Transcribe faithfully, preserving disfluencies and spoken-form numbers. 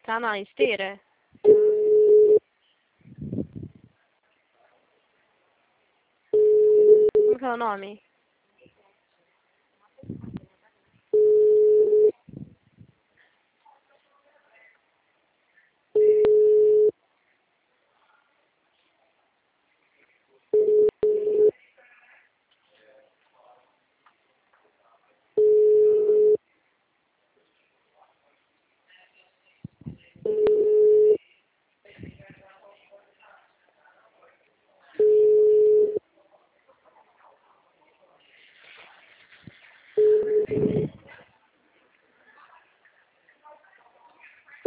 Tá na esteira? Como que é o nome?